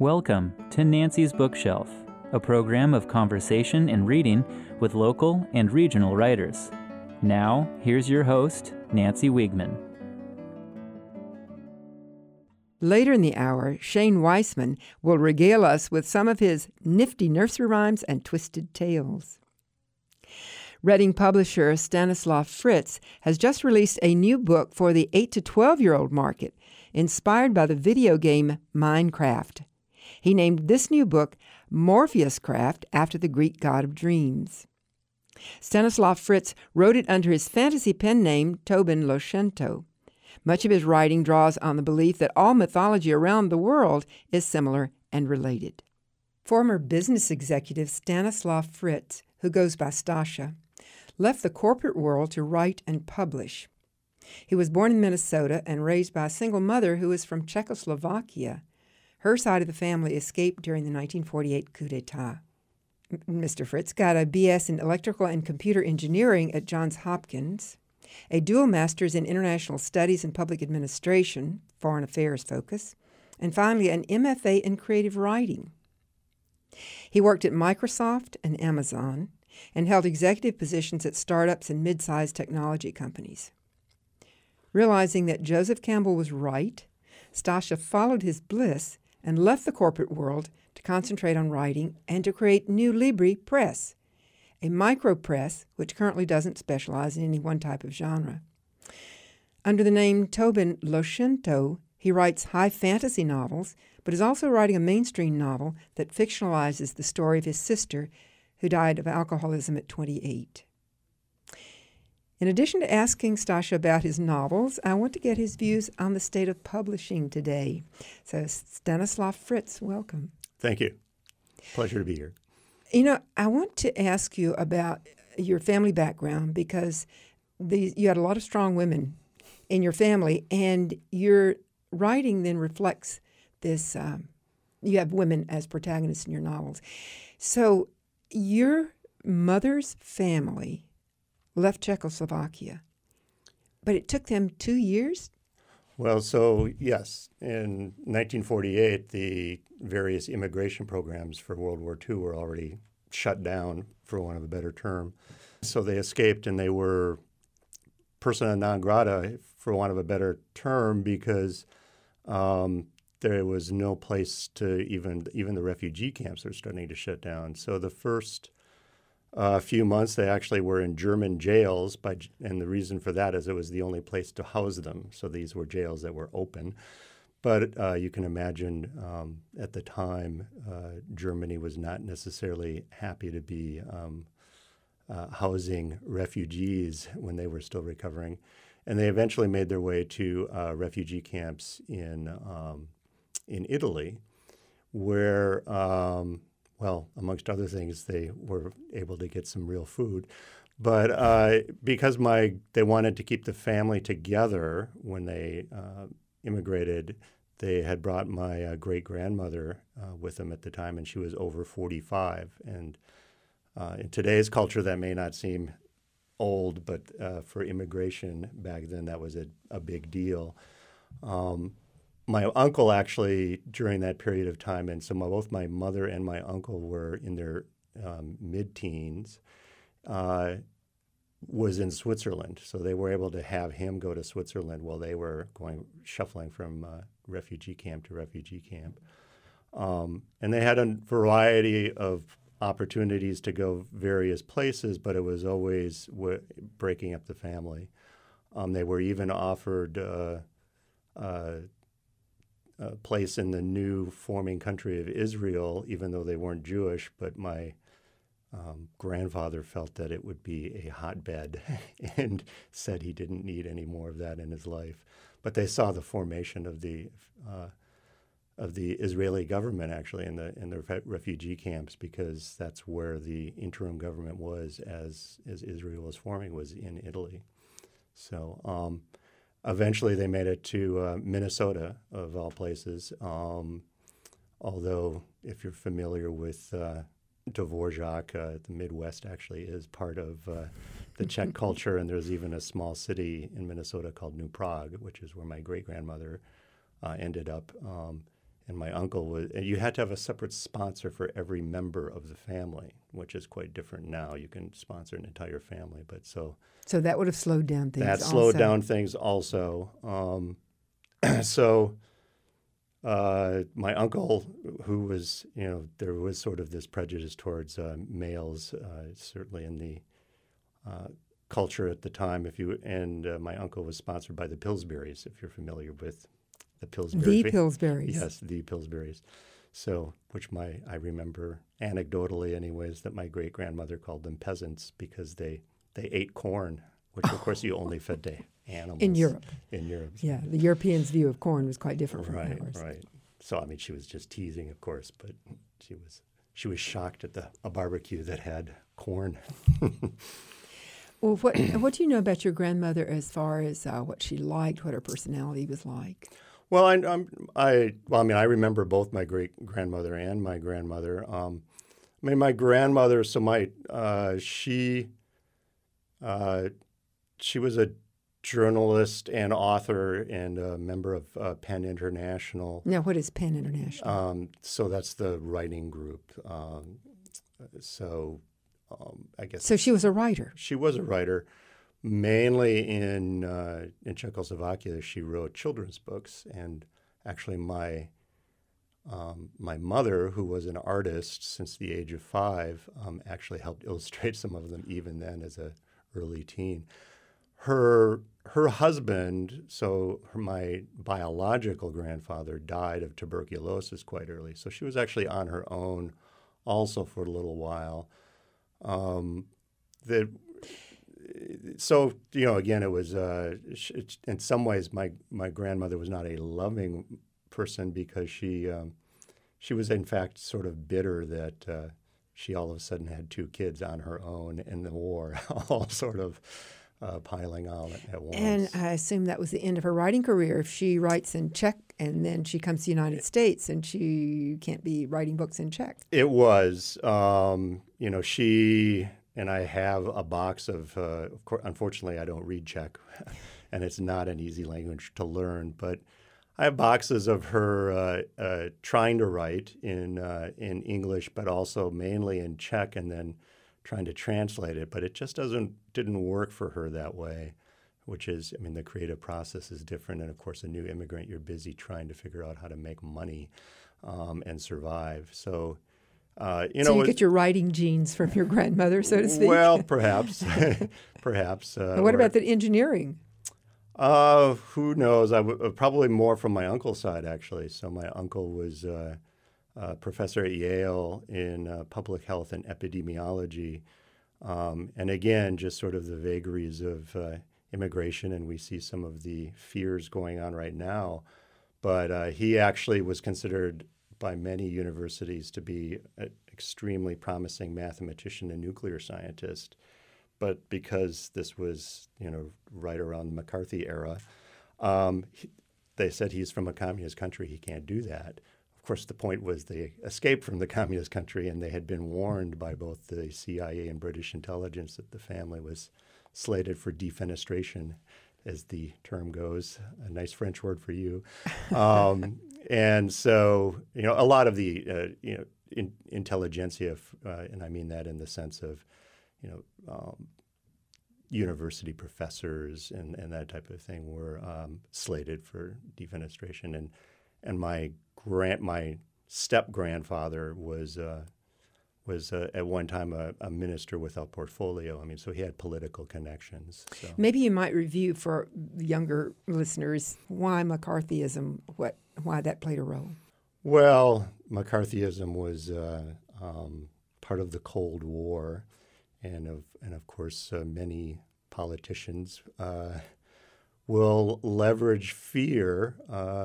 Welcome to Nancy's Bookshelf, a program of conversation and reading with local and regional writers. Now, here's your host, Nancy Wiegman. Later in the hour, Shane Weissman will regale us with some of his nifty nursery rhymes and twisted tales. Reading publisher Stanislav Fritz has just released a new book for the 8 to 12-year-old market, inspired by the video game Minecraft. He named this new book Morpheus Craft after the Greek god of dreams. Stanislav Fritz wrote it under his fantasy pen name Tobin Loshento. Much of his writing draws on the belief that all mythology around the world is similar and related. Former business executive Stanislav Fritz, who goes by Stasha, left the corporate world to write and publish. He was born in Minnesota and raised by a single mother who was from Czechoslovakia. Her side of the family escaped during the 1948 coup d'etat. Mr. Fritz got a B.S. in electrical and computer engineering at Johns Hopkins, a dual master's in international studies and public administration, foreign affairs focus, and finally an MFA in creative writing. He worked at Microsoft and Amazon and held executive positions at startups and mid-sized technology companies. Realizing that Joseph Campbell was right, Stasha followed his bliss and left the corporate world to concentrate on writing and to create New Libri Press, a micropress which currently doesn't specialize in any one type of genre. Under the name Tobin Loshento, he writes high fantasy novels, but is also writing a mainstream novel that fictionalizes the story of his sister, who died of alcoholism at 28. In addition to asking Stasha about his novels, I want to get his views on the state of publishing today. So, Stanislav Fritz, welcome. Thank you. Pleasure to be here. You know, I want to ask you about your family background because you had a lot of strong women in your family, and your writing then reflects this. You have women as protagonists in your novels. So your mother's family left Czechoslovakia, but it took them 2 years? Well, so yes, in 1948, the various immigration programs for World War II were already shut down, for want of a better term. So they escaped, and they were persona non grata, for want of a better term, because there was no place to even the refugee camps are starting to shut down. So the first few months, they actually were in German jails, and the reason for that is it was the only place to house them. So these were jails that were open. But you can imagine at the time, Germany was not necessarily happy to be housing refugees when they were still recovering. And they eventually made their way to refugee camps in Italy, where well, amongst other things, they were able to get some real food. But because they wanted to keep the family together when they immigrated, they had brought my great-grandmother with them at the time, and she was over 45. And in today's culture, that may not seem old, but for immigration back then, that was a big deal. My uncle actually, during that period of time, and so both my mother and my uncle were in their mid-teens, was in Switzerland. So they were able to have him go to Switzerland while they were shuffling from refugee camp to refugee camp. And they had a variety of opportunities to go various places, but it was always breaking up the family. They were even offered a place in the new forming country of Israel, even though they weren't Jewish, but my grandfather felt that it would be a hotbed and said he didn't need any more of that in his life. But they saw the formation of the Israeli government actually in the refugee camps, because that's where the interim government was as Israel was forming, was in Italy. So eventually they made it to Minnesota, of all places, although if you're familiar with Dvorak, the Midwest actually is part of the Czech culture, and there's even a small city in Minnesota called New Prague, which is where my great-grandmother ended up. and my uncle was. And you had to have a separate sponsor for every member of the family, which is quite different now. You can sponsor an entire family, but so that would have slowed down things. that slowed down things also. So my uncle, who was, there was sort of this prejudice towards males, certainly in the culture at the time. My uncle was sponsored by the Pillsburys, if you're familiar with the Pillsbury. The Pillsburys. Yes, the Pillsburys. So, which I remember anecdotally, anyways, that my great grandmother called them peasants because they ate corn, which of course you only fed to animals in Europe. So. Yeah, the Europeans' view of corn was quite different from ours. Right. So I mean, she was just teasing, of course, but she was shocked at a barbecue that had corn. Well, what do you know about your grandmother as far as what she liked, what her personality was like? Well, I remember both my great grandmother and my grandmother. My grandmother, she was a journalist and author and a member of PEN International. Now, what is PEN International? So that's the writing group. I guess. So she was a writer. She was a writer, mainly in Czechoslovakia. She wrote children's books, and actually my mother, who was an artist since the age of 5, actually helped illustrate some of them even then as a early teen. Her husband, my biological grandfather, died of tuberculosis quite early, so she was actually on her own also for a little while. Again, it was in some ways my grandmother was not a loving person because she was in fact sort of bitter that she all of a sudden had 2 kids on her own in the war, all sort of piling on at once. And I assume that was the end of her writing career. If she writes in Czech and then she comes to the United States and she can't be writing books in Czech. It was, she and I have a box of course, unfortunately, I don't read Czech, and it's not an easy language to learn, but I have boxes of her trying to write in English, but also mainly in Czech, and then trying to translate it. But it just didn't work for her that way, which is, the creative process is different. And of course, a new immigrant, you're busy trying to figure out how to make money and survive. So, so you get your writing genes from your grandmother, so to speak? Well, perhaps. Perhaps. What about the engineering? Who knows? Probably more from my uncle's side, actually. So my uncle was professor at Yale in public health and epidemiology. And again, just sort of the vagaries of immigration, and we see some of the fears going on right now. But he actually was considered by many universities to be an extremely promising mathematician and nuclear scientist. But because this was, right around the McCarthy era, they said he's from a communist country, he can't do that. Of course, the point was they escaped from the communist country, and they had been warned by both the CIA and British intelligence that the family was slated for defenestration, as the term goes, a nice French word for you. And so, a lot of the, intelligentsia, and I mean that in the sense of, university professors and that type of thing were slated for defenestration. And my step-grandfather was at one time a minister without portfolio. So he had political connections. So. Maybe you might review for younger listeners why McCarthyism, why that played a role. Well, McCarthyism was part of the Cold War, and of course many politicians will leverage fear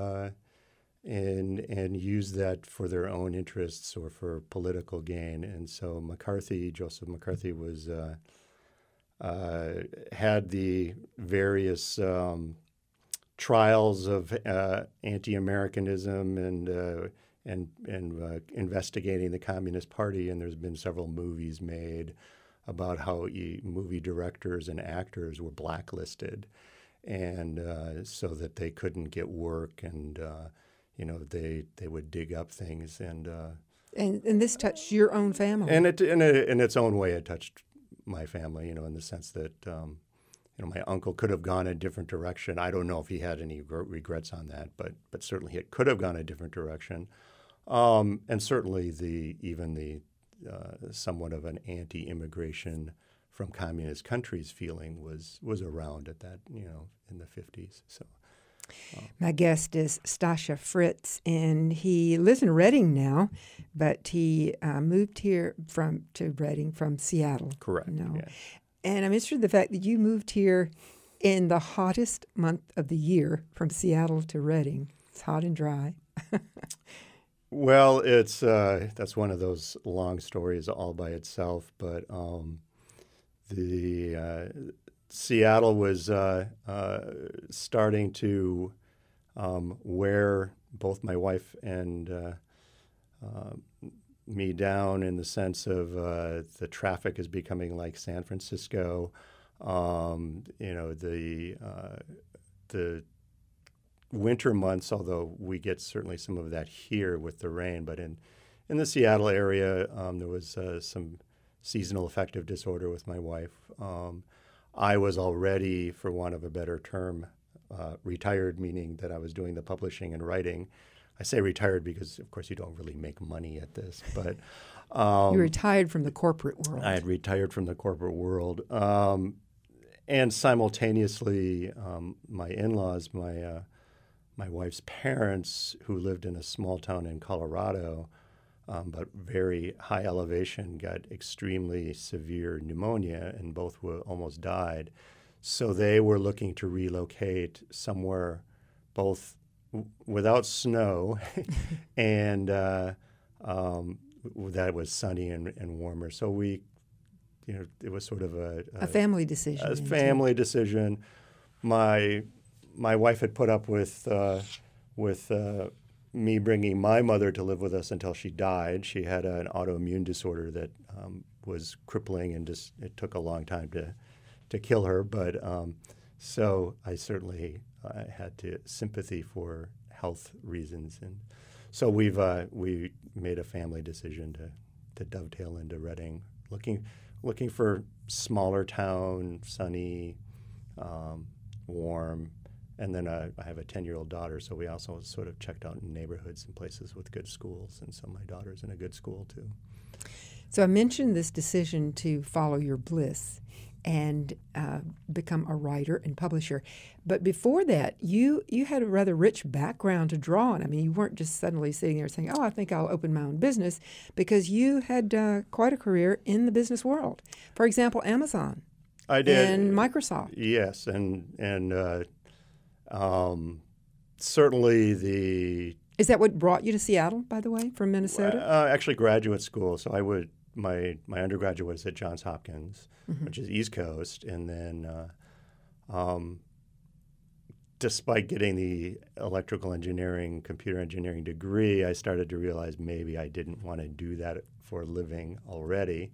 and use that for their own interests or for political gain. And so Joseph McCarthy was had the various trials of anti-Americanism and investigating the Communist Party, and there's been several movies made about how movie directors and actors were blacklisted, and so that they couldn't get work, and they would dig up things And this touched your own family. and it in its own way it touched my family, in the sense that my uncle could have gone a different direction. I don't know if he had any regrets on that, but certainly it could have gone a different direction. And certainly the somewhat of an anti-immigration from communist countries feeling was around at that, in the 50s. So. My guest is Stasha Fritz, and he lives in Reading now, but he moved here to Reading from Seattle. Correct. Yeah. And I'm interested in the fact that you moved here in the hottest month of the year from Seattle to Reading. It's hot and dry. Well, it's that's one of those long stories all by itself. But the Seattle was starting to wear both my wife and me down, in the sense of the traffic is becoming like San Francisco. The winter months, although we get certainly some of that here with the rain, but in the Seattle area, there was some seasonal affective disorder with my wife. I was already, for want of a better term, retired, meaning that I was doing the publishing and writing. I say retired because, of course, you don't really make money at this, but you retired from the corporate world. I had retired from the corporate world, and simultaneously, my in-laws, my wife's parents, who lived in a small town in Colorado, but very high elevation, got extremely severe pneumonia, and both almost died. So they were looking to relocate somewhere, both without snow and that was sunny and warmer. So we, it was sort of a family decision. A family decision. My wife had put up with me bringing my mother to live with us until she died. She had an autoimmune disorder that was crippling, and it took a long time to kill her. But so I certainly had sympathy for health reasons, and so we made a family decision to dovetail into Reading, looking for smaller town, sunny, warm. And then I have a 10-year-old daughter, so we also sort of checked out in neighborhoods and places with good schools, and so my daughter's in a good school too. So I mentioned this decision to follow your bliss and become a writer and publisher. But before that, you had a rather rich background to draw on. I mean, you weren't just suddenly sitting there saying, I think I'll open my own business, because you had quite a career in the business world. For example, Amazon. I did. And Microsoft. Yes, and certainly the... Is that what brought you to Seattle, by the way, from Minnesota? Actually, graduate school. So my undergraduate was at Johns Hopkins, which is East Coast, and then despite getting the electrical engineering, computer engineering degree, I started to realize maybe I didn't want to do that for a living already.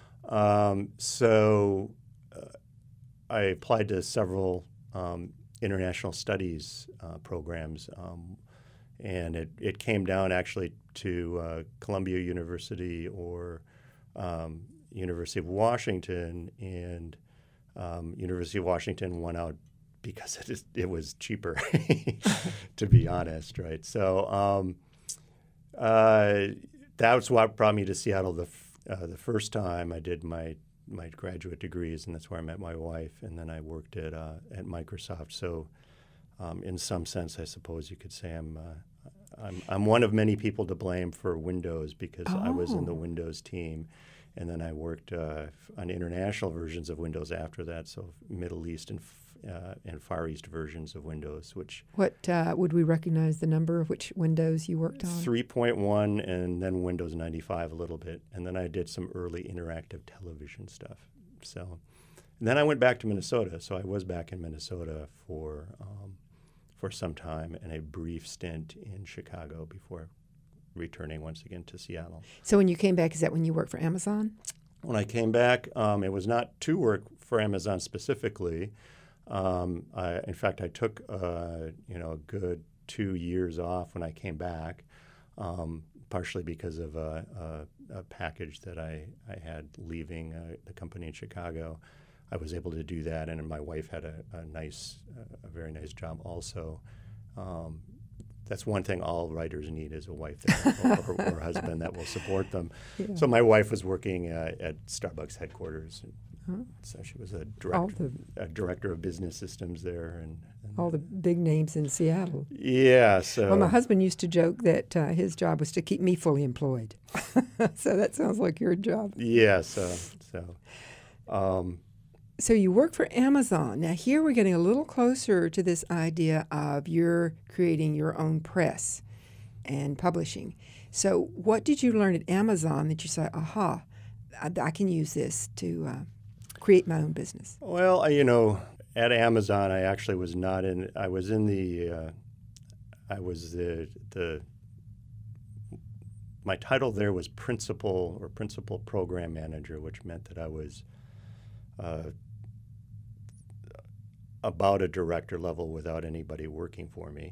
So I applied to several international studies programs, and it came down actually to Columbia University or University of Washington, and University of Washington won out because it was cheaper, to be honest, right? So that's what brought me to Seattle the first time. I did my graduate degrees, and that's where I met my wife, and then I worked at Microsoft. So in some sense, I suppose you could say I'm one of many people to blame for Windows, because I was in the Windows team, and then I worked on international versions of Windows after that, so Middle East and Far East versions of Windows. Which what would we recognize the number of which Windows you worked on? 3.1, and then Windows 95 a little bit, and then I did some early interactive television stuff. So, and then I went back to Minnesota. So I was back in Minnesota for some time, and a brief stint in Chicago before returning once again to Seattle. So when you came back, is that when you worked for Amazon? When I came back, it was not to work for Amazon specifically. In fact, I took a good 2 years off when I came back, partially because of a package that I had leaving the company in Chicago. I was able to do that, and my wife had a very nice job also. That's one thing all writers need is a wife or husband that will support them. Yeah. So my wife was working at Starbucks headquarters. So she was a director of business systems there. And all the big names in Seattle. Yeah. So well, my husband used to joke that his job was to keep me fully employed. So that sounds like your job. Yeah. So you work for Amazon. Now here we're getting a little closer to this idea of you're creating your own press and publishing. So what did you learn at Amazon that you say, aha, I can use this to create my own business? Well, at Amazon, I actually was not in. I was in the. I was the. My title there was principal program manager, which meant that I was about a director level without anybody working for me.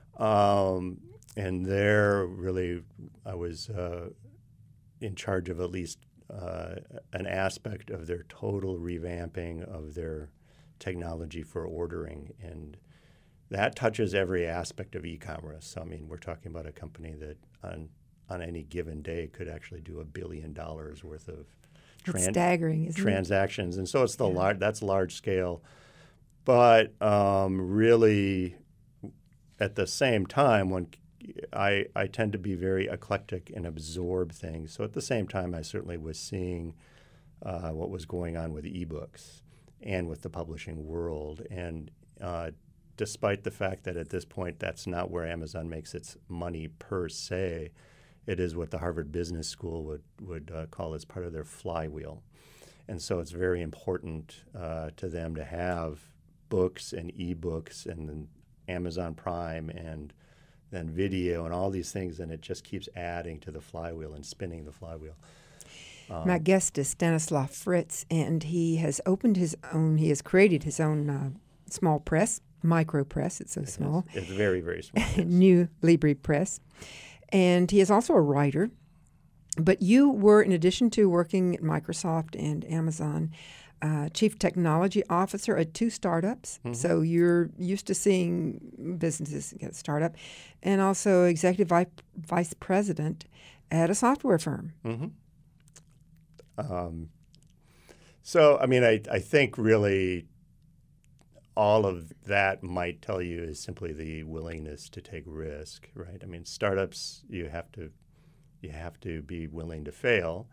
And there, really, I was in charge of at least an aspect of their total revamping of their technology for ordering. And that touches every aspect of e-commerce. So, we're talking about a company that on any given day could actually do $1 billion worth of It's staggering, isn't transactions. And so it's that's large scale. But really, at the same time, when I tend to be very eclectic and absorb things. So at the same time, I certainly was seeing what was going on with ebooks and with the publishing world. And despite the fact that at this point, that's not where Amazon makes its money per se, it is what the Harvard Business School would call as part of their flywheel. And so it's very important to them to have books and ebooks and then Amazon Prime and then video and all these things, and it just keeps adding to the flywheel and spinning the flywheel. My guest is Stanislav Fritz, and he has created his own small press, micro press, it's so small. It's very, very small. New Libri Press. And he is also a writer. But you were, in addition to working at Microsoft and Amazon, Chief Technology Officer at 2 startups. Mm-hmm. So you're used to seeing businesses get startup. And also Executive Vice President at a software firm. Mm-hmm. I think really all of that might tell you is simply the willingness to take risk, right? Startups, you have to be willing to fail.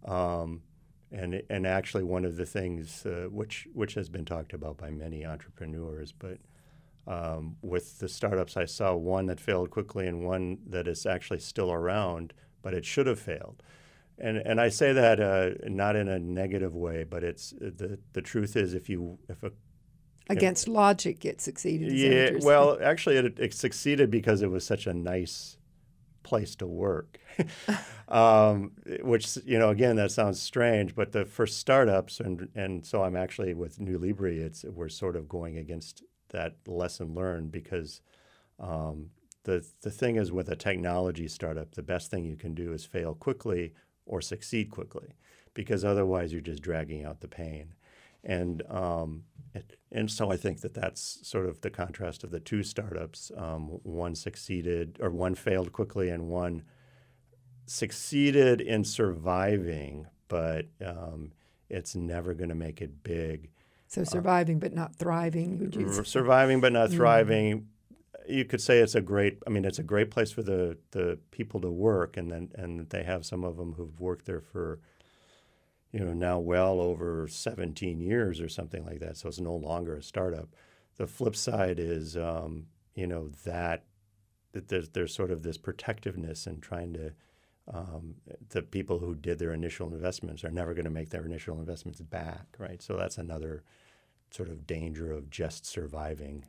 And actually one of the things which has been talked about by many entrepreneurs, but with the startups, I saw one that failed quickly and one that is actually still around, but it should have failed. And I say that not in a negative way, but it's the truth is against logic, it succeeded. Yeah, well, actually, it succeeded because it was such a nice place to work, which, again, that sounds strange, but for startups, and so I'm actually with New Libri, we're sort of going against that lesson learned because the thing is with a technology startup, the best thing you can do is fail quickly or succeed quickly, because otherwise you're just dragging out the pain. And so I think that's sort of the contrast of the 2 startups. One failed quickly and one succeeded in surviving, but it's never going to make it big. So surviving but not thriving, would you say? Surviving but not thriving. You could say it's a great place for the people to work, and they have some of them who've worked there for now well over 17 years or something like that. So it's no longer a startup. The flip side is, that there's sort of this protectiveness in trying to, the people who did their initial investments are never going to make their initial investments back, right? So that's another sort of danger of just surviving.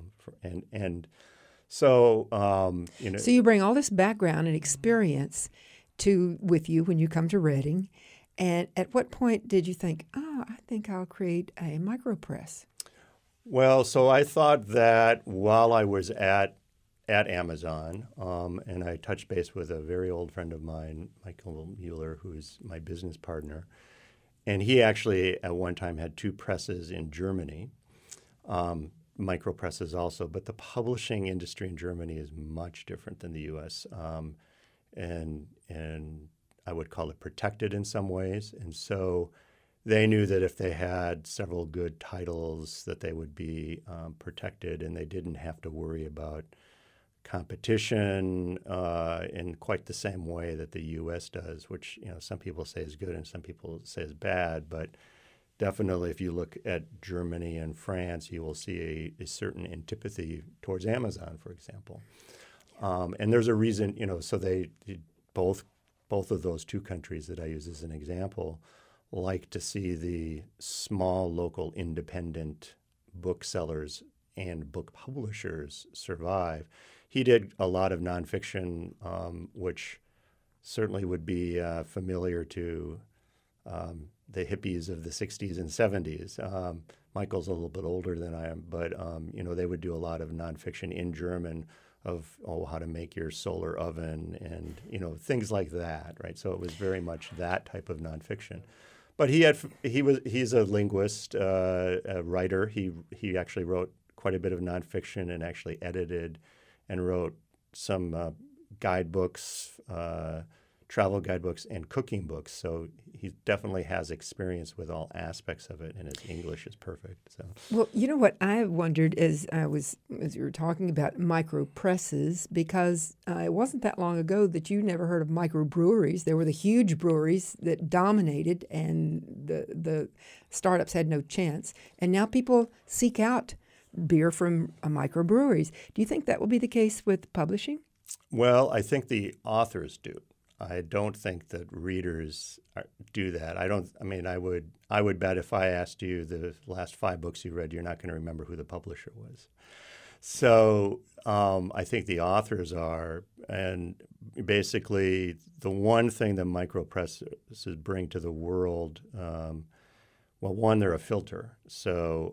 So you bring all this background and experience with you when you come to Reading. And at what point did you think, I think I'll create a micropress? Well, so I thought that while I was at at Amazon, and I touched base with a very old friend of mine, Michael Mueller, who's my business partner. And he actually at one time had 2 presses in Germany, micro presses also, but the publishing industry in Germany is much different than the U.S. And I would call it protected in some ways. And so they knew that if they had several good titles that they would be protected, and they didn't have to worry about competition in quite the same way that the U.S. does, which some people say is good and some people say is bad. But definitely, if you look at Germany and France, you will see a certain antipathy towards Amazon, for example. And there's a reason, so they both of those 2 countries that I use as an example like to see the small local independent booksellers and book publishers survive. He did a lot of nonfiction, which certainly would be familiar to the hippies of the 60s and 70s. Michael's a little bit older than I am, but they would do a lot of nonfiction in German of how to make your solar oven and things like that, right? So it was very much that type of nonfiction. But he's a linguist, a writer. He actually wrote quite a bit of nonfiction and actually edited and wrote some guidebooks, travel guidebooks, and cooking books. So he definitely has experience with all aspects of it, and his English is perfect. So, well, you know what I wondered as you were talking about micro presses, because it wasn't that long ago that you never heard of microbreweries. There were the huge breweries that dominated, and the startups had no chance. And now people seek out beer from microbreweries. Do you think that will be the case with publishing? Well, I think the authors do. I don't think that readers do that. I would bet if I asked you the last 5 books you read, you're not going to remember who the publisher was. So I think the authors are, and basically the one thing that micropresses bring to the world, well, one, they're a filter. So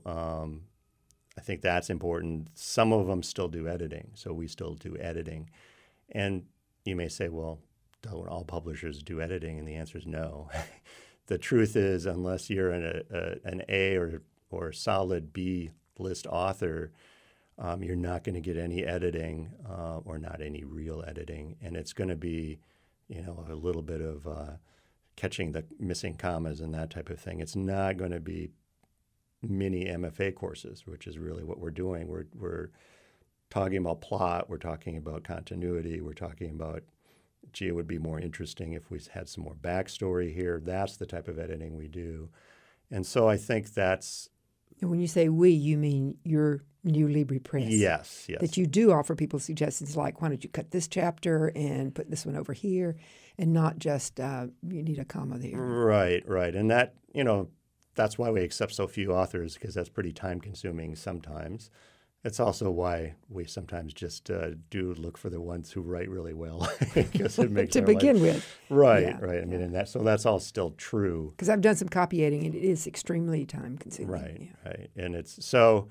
I think that's important. Some of them still do editing, so we still do editing. And you may say, well, don't all publishers do editing? And the answer is no. The truth is, unless you're an A or solid B list author, you're not going to get any editing or not any real editing. And it's going to be, a little bit of catching the missing commas and that type of thing. It's not going to be mini MFA courses, which is really what we're doing. We're talking about plot. We're talking about continuity. We're talking about, it would be more interesting if we had some more backstory here. That's the type of editing we do. And so I think that's... And when you say we, you mean your New Libri Press? Yes. That you do offer people suggestions like, why don't you cut this chapter and put this one over here, and not just you need a comma there. Right. And that, that's why we accept so few authors, because that's pretty time-consuming sometimes. It's also why we sometimes just do look for the ones who write really well, because it makes to begin with. Right. Yeah. I mean, and that's all still true. Because I've done some copyediting, and it is extremely time-consuming. Right. And it's so.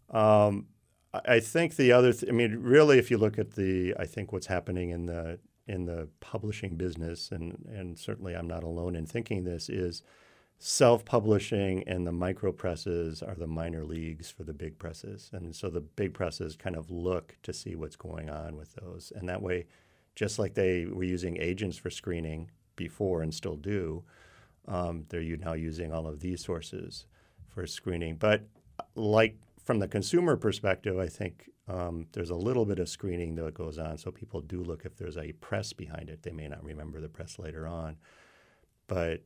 I think the other. Really, if you look at I think what's happening in the publishing business, and certainly I'm not alone in thinking this, is self-publishing and the micro presses are the minor leagues for the big presses. And so the big presses kind of look to see what's going on with those. And that way, just like they were using agents for screening before and still do, they're now using all of these sources for screening. But like from the consumer perspective, I think there's a little bit of screening that goes on. So people do look if there's a press behind it. They may not remember the press later on. But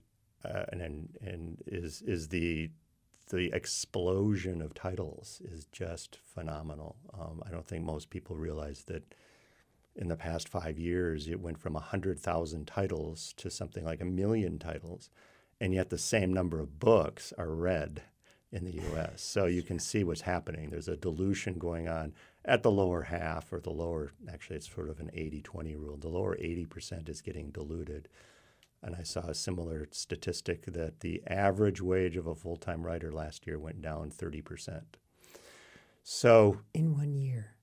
is the explosion of titles is just phenomenal. I don't think most people realize that in the past 5 years, it went from 100,000 titles to something like 1 million titles, and yet the same number of books are read in the U.S. So you can see what's happening. There's a dilution going on at the lower half, or the lower, actually it's sort of an 80-20 rule. The lower 80% is getting diluted. And I saw a similar statistic that the average wage of a full-time writer last year went down 30%. So in 1 year.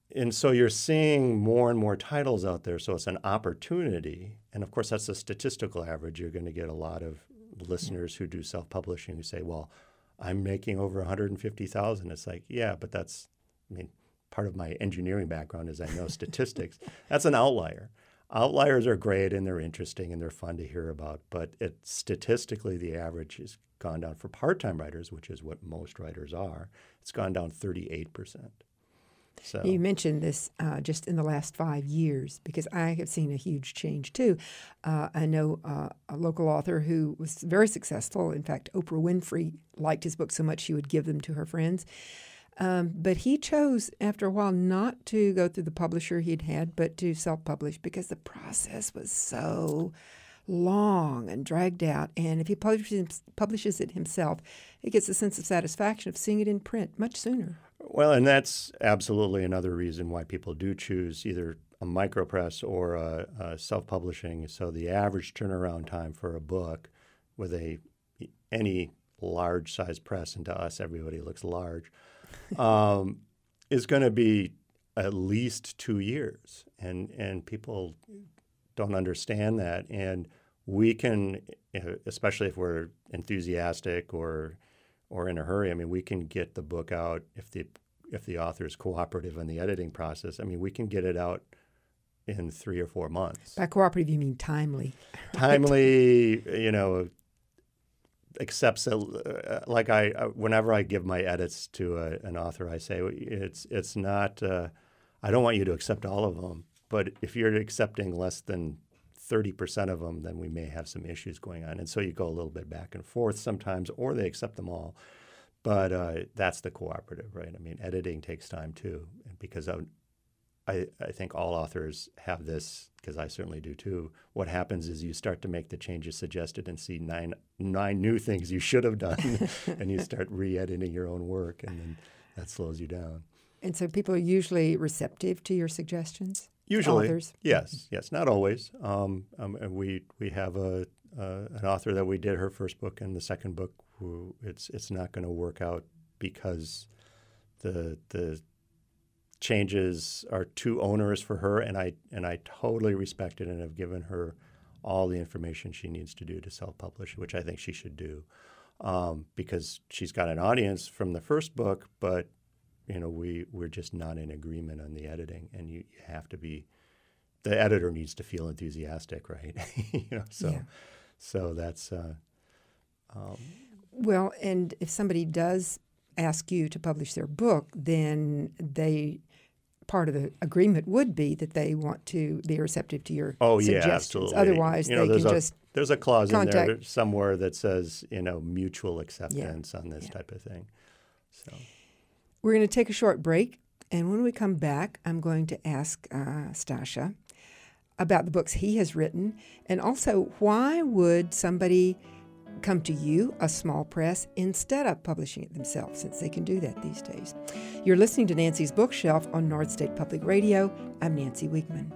And so you're seeing more and more titles out there, so it's an opportunity. And of course, that's a statistical average. You're going to get a lot of listeners who do self-publishing who say, well, I'm making over 150,000. It's like, yeah, but part of my engineering background is I know statistics. That's an outlier. Outliers are great and they're interesting and they're fun to hear about, but statistically, the average has gone down for part-time writers, which is what most writers are. It's gone down 38%. So you mentioned this just in the last 5 years, because I have seen a huge change too. I know a local author who was very successful. In fact, Oprah Winfrey liked his books so much she would give them to her friends. But he chose, after a while, not to go through the publisher he'd had, but to self-publish because the process was so long and dragged out. And if he publishes it himself, he gets a sense of satisfaction of seeing it in print much sooner. Well, and that's absolutely another reason why people do choose either a micropress or a self-publishing. So the average turnaround time for a book with any large size press, and to us, everybody looks large, is going to be at least 2 years. And people don't understand that. And we can, especially if we're enthusiastic or in a hurry, we can get the book out if the author is cooperative in the editing process. We can get it out in 3 or 4 months. By cooperative, you mean timely. Timely, accepts whenever I give my edits to an author, I say it's not. I don't want you to accept all of them, but if you're accepting less than 30% of them, then we may have some issues going on. And so you go a little bit back and forth sometimes, or they accept them all. But that's the cooperative, right? Editing takes time too, because I think all authors have this, because I certainly do too. What happens is you start to make the changes suggested and see nine new things you should have done, and you start re-editing your own work, and then that slows you down. And so people are usually receptive to your suggestions? Usually, authors? Yes, not always. And we have an author that we did her first book and the second book. Who it's not going to work out because the changes are too onerous for her, and I totally respect it and have given her all the information she needs to do to self-publish, which I think she should do, because she's got an audience from the first book, but we're just not in agreement on the editing, and you have to be. The editor needs to feel enthusiastic, right? So that's. Well, and if somebody does ask you to publish their book, then part of the agreement would be that they want to be receptive to your suggestions. Yeah, absolutely. Otherwise, they can just there's a clause contact. in there somewhere that says mutual acceptance on this type of thing. So we're going to take a short break, and when we come back, I'm going to ask Stasha about the books he has written, and also why would somebody come to you, a small press, instead of publishing it themselves, since they can do that these days. You're listening to Nancy's Bookshelf on North State Public Radio. I'm Nancy Wiegman.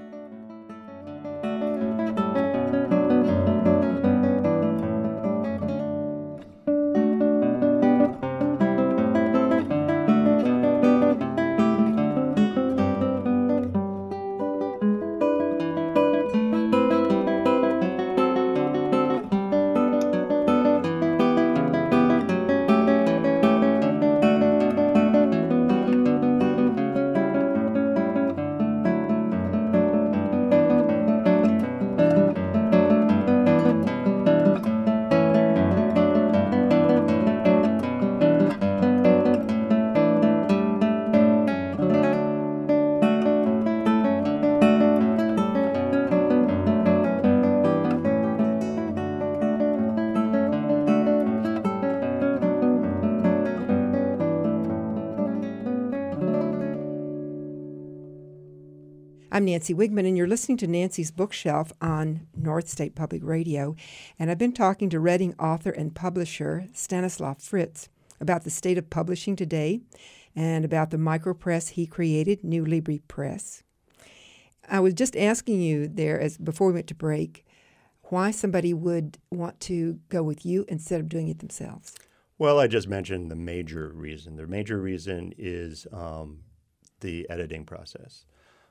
I'm Nancy Wiegman, and you're listening to Nancy's Bookshelf on North State Public Radio. And I've been talking to Reading author and publisher Stanislav Fritz about the state of publishing today and about the micropress he created, New Libri Press. I was just asking you there, before we went to break, why somebody would want to go with you instead of doing it themselves. Well, I just mentioned the major reason. The major reason is the editing process,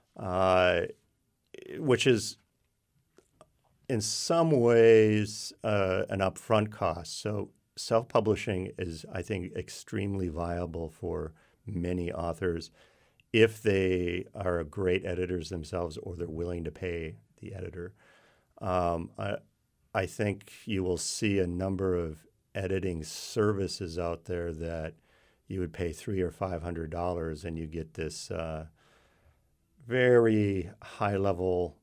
which is in some ways an upfront cost. So self-publishing is, I think, extremely viable for many authors if they are great editors themselves or they're willing to pay the editor. I think you will see a number of editing services out there that you would pay $300 or $500 and you get this very high-level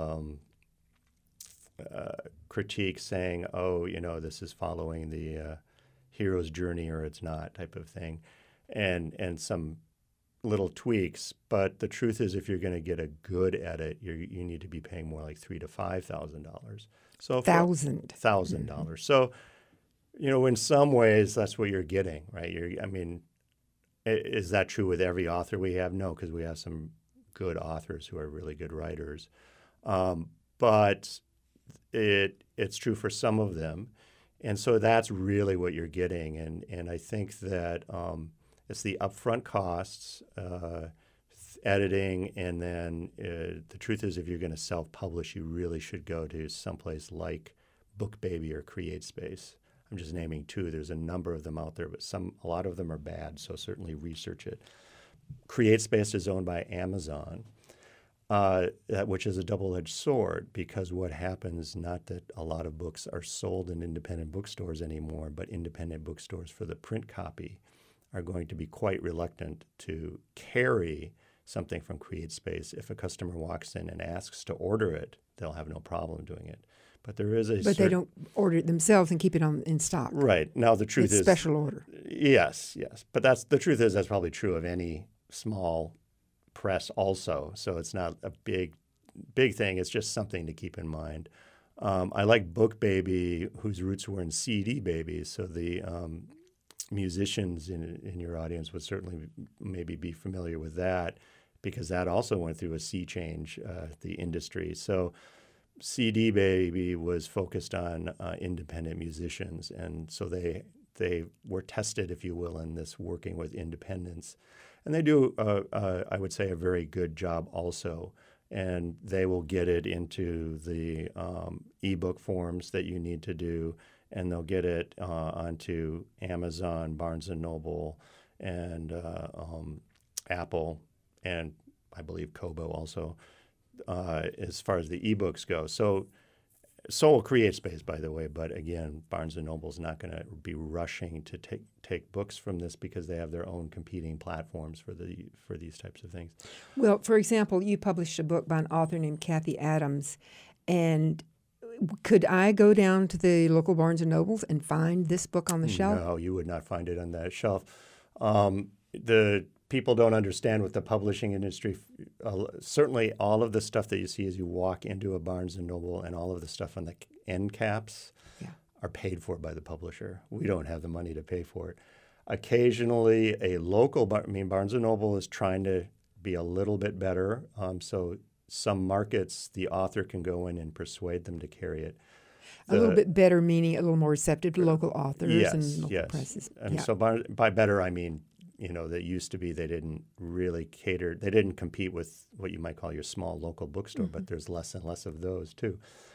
critique saying, oh, this is following the hero's journey or it's not type of thing, and some little tweaks. But the truth is, if you're going to get a good edit, you need to be paying more like $3,000 to $5,000. So $1,000. So, in some ways, that's what you're getting, right? Is that true with every author we have? No, because we have some good authors who are really good writers. But it's true for some of them. And so that's really what you're getting. And I think that it's the upfront costs, editing, and then the truth is, if you're going to self-publish, you really should go to someplace like BookBaby or CreateSpace. I'm just naming two. There's a number of them out there, but a lot of them are bad, so certainly research it. CreateSpace is owned by Amazon, which is a double-edged sword, because what happens, not that a lot of books are sold in independent bookstores anymore, but independent bookstores for the print copy are going to be quite reluctant to carry something from CreateSpace. If a customer walks in and asks to order it, they'll have no problem doing it. But there is But they don't order it themselves and keep it in stock. Right. Now the truth is special order. Yes. But the truth is that's probably true of any small press also. So it's not a big thing. It's just something to keep in mind. I like BookBaby, whose roots were in CD Babies. So the musicians in your audience would certainly maybe be familiar with that, because that also went through a sea change, the industry. So CD Baby was focused on independent musicians, and so they were tested, if you will, in this working with independents. And they do, I would say, a very good job also. And they will get it into the ebook forms that you need to do, and they'll get it onto Amazon, Barnes & Noble, and Apple, and I believe Kobo also, as far as the ebooks go. So will CreateSpace, by the way, but again, Barnes & Noble is not going to be rushing to take books from this, because they have their own competing platforms for these types of things. Well, for example, you published a book by an author named Kathy Adams, and could I go down to the local Barnes & Nobles and find this book on the shelf? No, you would not find it on that shelf. The people don't understand with the publishing industry. Certainly all of the stuff that you see as you walk into a Barnes & Noble, and all of the stuff on the end caps are paid for by the publisher. We don't have the money to pay for it. Occasionally a local, Barnes & Noble is trying to be a little bit better. So some markets, the author can go in and persuade them to carry it. A little bit better, meaning a little more receptive to local authors and local presses. And so by better, I mean, that used to be they didn't really cater. They didn't compete with what you might call your small local bookstore, but there's less and less of those too.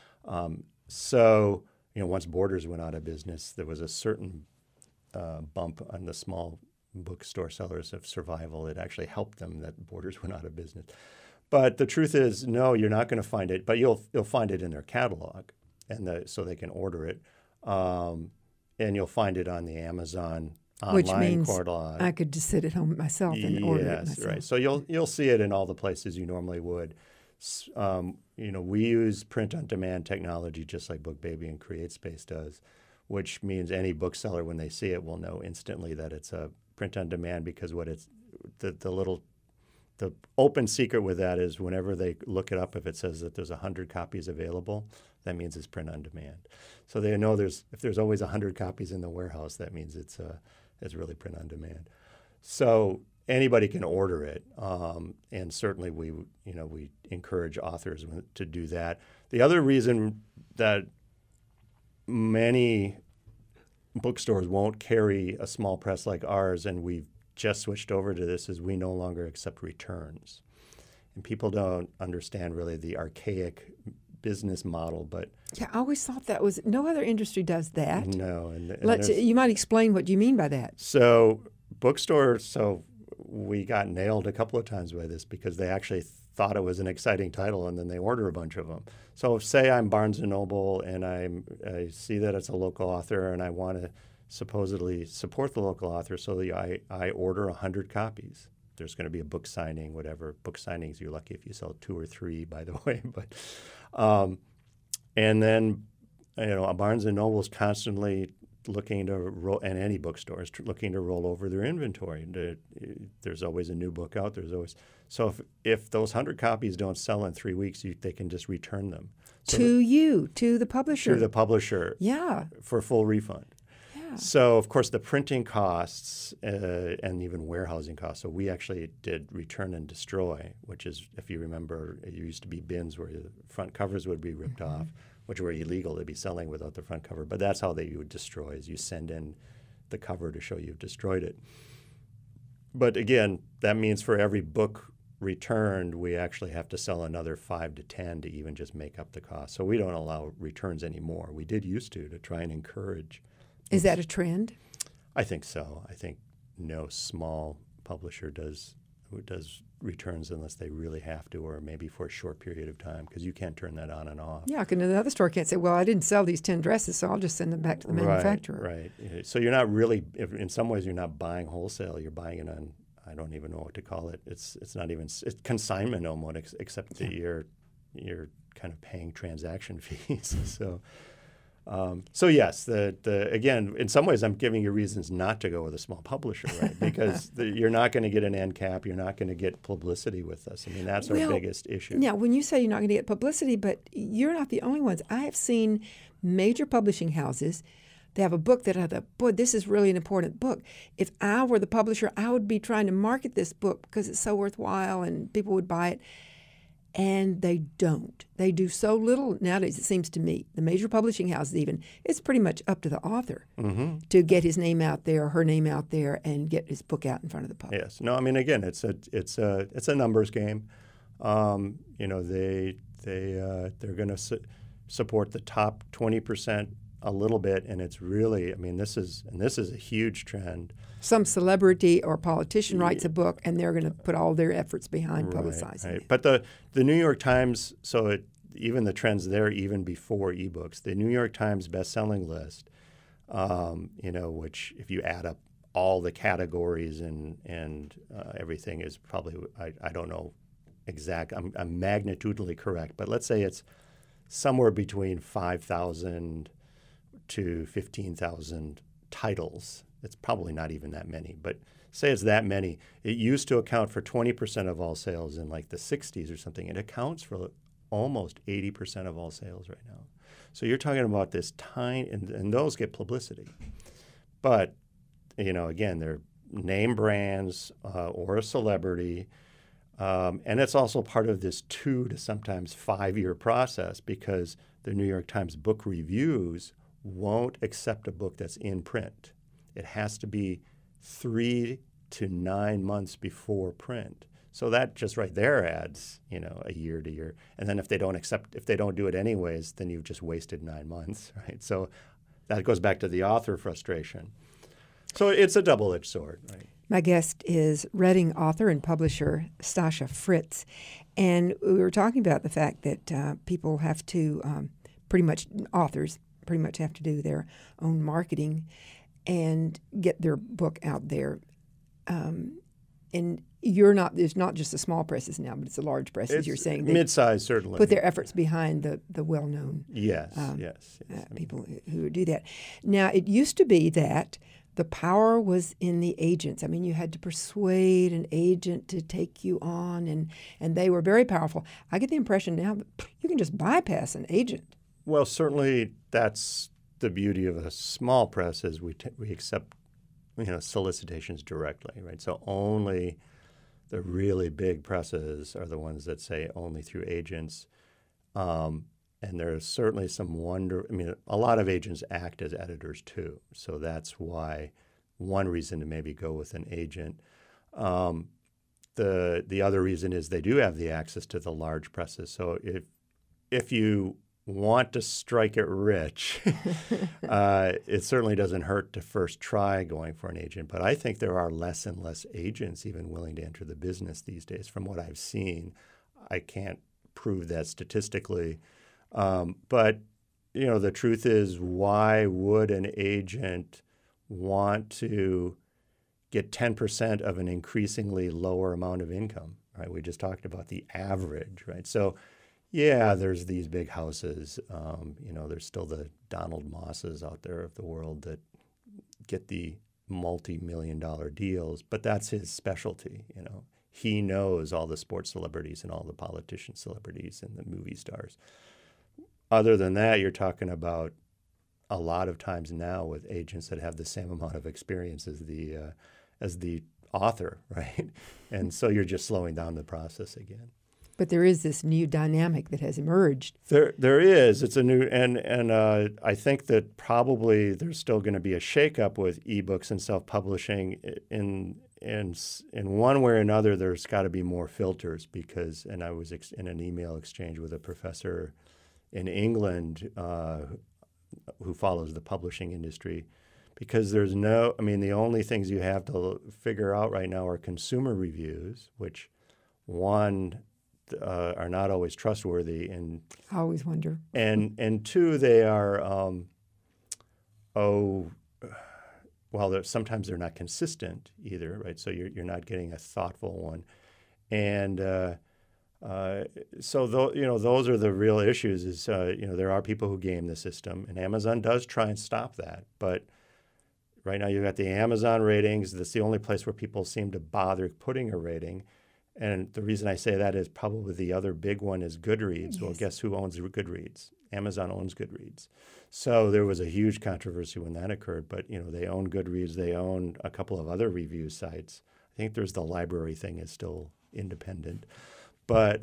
So once Borders went out of business, there was a certain bump on the small bookstore sellers of survival. It actually helped them that Borders went out of business. But the truth is, no, you're not going to find it, but you'll find it in their catalog, and so they can order it, and you'll find it on the Amazon online, which means catalog. I could just sit at home myself and order it myself. Yes, right. So you'll see it in all the places you normally would. We use print-on-demand technology just like BookBaby and CreateSpace does, which means any bookseller, when they see it, will know instantly that it's a print-on-demand, because what it's the open secret with that is whenever they look it up, if it says that there's 100 copies available, that means it's print on demand. So they know if there's always 100 copies in the warehouse, that means it's really print on demand. So anybody can order it, and certainly we encourage authors to do that. The other reason that many bookstores won't carry a small press like ours, and we've just switched over to this is we no longer accept returns. And people don't understand really the archaic business model, but Yeah, I always thought that was, no other industry does that. no. And You might explain what you mean by that. so bookstores, so we got nailed a couple of times by this because they actually thought it was an exciting title and then they order a bunch of them. So say I'm Barnes & Noble and I see that it's a local author and I want to supposedly support the local author, so I order 100 copies. There's going to be a book signing, whatever. Book signings, you're lucky if you sell 2 or 3, by the way. But and then, Barnes & Noble's constantly looking to roll, and any bookstore is looking to roll over their inventory. There's always a new book out. So if those 100 copies don't sell in 3 weeks, they can just return them. So To the publisher. To the publisher. Yeah. For full refund. Yeah. So, of course, the printing costs and even warehousing costs. So we actually did return and destroy, which is, if you remember, it used to be bins where the front covers would be ripped off, which were illegal to be selling without the front cover. But that's how you would destroy, is you send in the cover to show you've destroyed it. But again, that means for every book returned, we actually have to sell another 5 to 10 to even just make up the cost. So we don't allow returns anymore. We did used to try and encourage. Is that a trend? I think so. I think no small publisher does returns unless they really have to, or maybe for a short period of time, because you can't turn that on and off. Yeah, because another store can't say, well, I didn't sell these 10 dresses, so I'll just send them back to the manufacturer. Right. So you're not really, in some ways, you're not buying wholesale. You're buying it on, I don't even know what to call it. It's not even, it's consignment almost, except that you're kind of paying transaction fees. So yes, again, in some ways, I'm giving you reasons not to go with a small publisher, right? Because you're not going to get an end cap, you're not going to get publicity with us. I mean, that's our biggest issue. Now, when you say you're not going to get publicity, but you're not the only ones. I have seen major publishing houses. They have a book that I thought, boy, this is really an important book. If I were the publisher, I would be trying to market this book because it's so worthwhile and people would buy it. And they don't. They do so little nowadays, it seems to me. The major publishing houses even, it's pretty much up to the author to get his name out there, her name out there, and get his book out in front of the public. Yes. No, I mean, again, it's a numbers game. They're going to support the top 20% a little bit, and it's really, I mean, this is a huge trend. Some celebrity or politician writes a book, and they're going to put all their efforts behind publicizing it. But the New York Times, even the trends there, even before ebooks, the New York Times bestselling list, which if you add up all the categories and everything is probably, I don't know exact, I'm magnitudinally correct, but let's say it's somewhere between 5,000 to 15,000 titles. It's probably not even that many, but say it's that many. It used to account for 20% of all sales in like the 60s or something. It accounts for almost 80% of all sales right now. So you're talking about this tiny, and those get publicity. But, again, they're name brands or a celebrity. And it's also part of this 2 to sometimes 5-year process, because the New York Times book reviews won't accept a book that's in print. It has to be 3 to 9 months before print. So that just right there adds, a year to year. And then if they don't do it anyways, then you've just wasted 9 months, right? So that goes back to the author frustration. So it's a double-edged sword, right? My guest is Reading author and publisher Stasha Fritz. And we were talking about the fact that people have to, authors pretty much have to do their own marketing and get their book out there. And it's not just the small presses now, but it's the large presses, you're saying. Mid-size, certainly. Put their efforts behind the well-known yes. people who do that. Now, it used to be that the power was in the agents. I mean, you had to persuade an agent to take you on, and they were very powerful. I get the impression now that you can just bypass an agent. Well, certainly that's the beauty of a small press, is we accept solicitations directly, right? So only the really big presses are the ones that say only through agents. And there's certainly some a lot of agents act as editors too. So that's why one reason to maybe go with an agent. The other reason is they do have the access to the large presses. So if you want to strike it rich, it certainly doesn't hurt to first try going for an agent. But I think there are less and less agents even willing to enter the business these days. From what I've seen, I can't prove that statistically. But the truth is, why would an agent want to get 10% of an increasingly lower amount of income, right? We just talked about the average, right? So, yeah, there's these big houses. There's still the Donald Mosses out there of the world that get the multi-million-dollar deals, but that's his specialty, He knows all the sports celebrities and all the politician celebrities and the movie stars. Other than that, you're talking about a lot of times now with agents that have the same amount of experience as the author, right? And so you're just slowing down the process again. But there is this new dynamic that has emerged. There is. It's a new, and I think that probably there's still going to be a shakeup with ebooks and self-publishing. In one way or another, there's got to be more filters because, and I was in an email exchange with a professor in England who follows the publishing industry, because the only things you have to figure out right now are consumer reviews, which are not always trustworthy, and I always wonder. And two, they are sometimes they're not consistent either, right? So you're not getting a thoughtful one, and so those are the real issues. Is there are people who game the system, and Amazon does try and stop that, but right now you've got the Amazon ratings. That's the only place where people seem to bother putting a rating. And the reason I say that is probably the other big one is Goodreads. Yes. Well, guess who owns Goodreads? Amazon owns Goodreads. So there was a huge controversy when that occurred. But, they own Goodreads. They own a couple of other review sites. I think there's the library thing is still independent. But,